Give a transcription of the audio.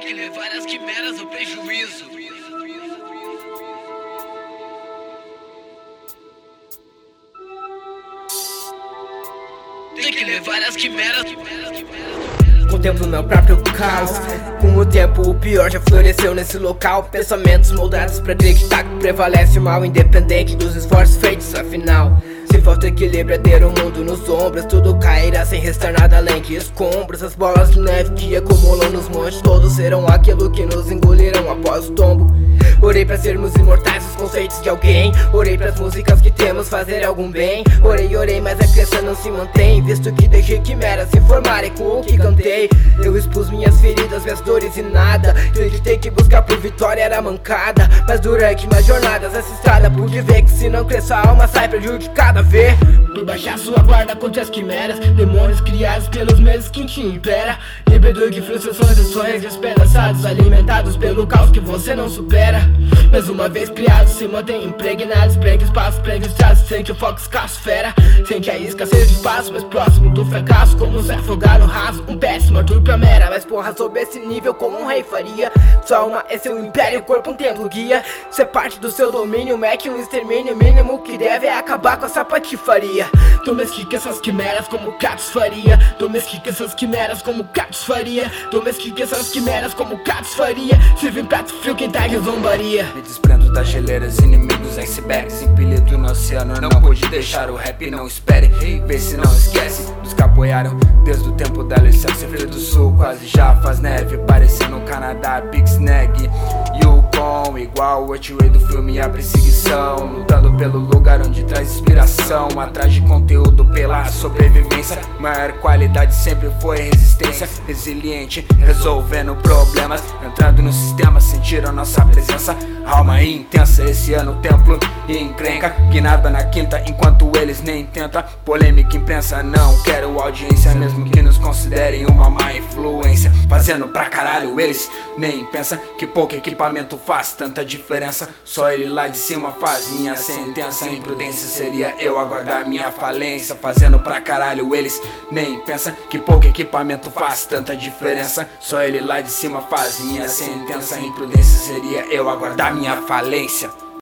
que levar as quimeras ao prejuízo. Tem que levar as quimeras. Contemplo meu próprio caos. Com o tempo o pior já floresceu nesse local. Pensamentos moldados pra acreditar que prevalece o mal, independente dos esforços feitos. Afinal, se falta equilíbrio é ter o mundo nos ombros, tudo cairá sem restar nada além de escombros. As bolas de neve que acumulam nos montes, todos serão aquilo que nos engolirão após o tombo. Orei pra sermos imortais, os conceitos de alguém. Orei pras músicas que temos fazer algum bem. Orei, mas a crença não se mantém, visto que deixei quimeras se formarem com o que cantei. Eu expus minhas feridas, minhas dores e nada. Acreditei que buscar por vitória era mancada, mas durante minhas jornadas essa estrada pude ver que se não cresce a alma sai prejudicada. Ver por baixar sua guarda contra as quimeras, demônios criados pelos meses que te impera. Libertou de frustrações e sonhos despedaçados, alimentados pelo caos que você não supera. Mas uma vez criados se mantém impregnados, prega espaço, prega estrados, sente o foco escasso, fera. Sente a escassez de espaço, mais próximo do fracasso, como se afogar no raso. Um péssimo Arthur pra mera, mas porra sob esse nível como um rei faria. Sua alma é seu império, corpo um templo guia. Ser parte do seu domínio, mete um extermínio mínimo que deve é acabar com essa patifaria. Domestica essas quimeras como Catos faria. Domestica essas quimeras como Catos faria. Domestica essas quimeras como Catos faria. Se vem prato frio quem tá que zombaria. Me desprendo das geleiras, inimigos, icebergs impelido no oceano, não pude deixar o rap, não espere. Vê se não esquece dos que apoiaram desde o tempo da licença. Frio do Sul quase já faz neve, parecendo o Canadá, Big Snag. Yukon igual o Way do filme A Perseguição, lutando pelo lugar onde traz inspiração, atrás de conteúdo pela sobrevivência. Maior qualidade sempre foi resistência, resiliente, resolvendo problemas, entrando no sistema, sentiram nossa presença. Alma intensa, esse ano o templo e encrenca, guinada na quinta enquanto eles nem tentam. Polêmica imprensa, não quero audiência, mesmo que nos considerem uma má influência. Fazendo pra caralho eles nem pensa que pouco equipamento faz tanta diferença. Só ele lá de cima faz minha sentença. Imprudência seria eu aguardar minha falência. Fazendo pra caralho eles nem pensa que pouco equipamento faz tanta diferença. Só ele lá de cima faz minha sentença. Imprudência seria eu aguardar minha falência.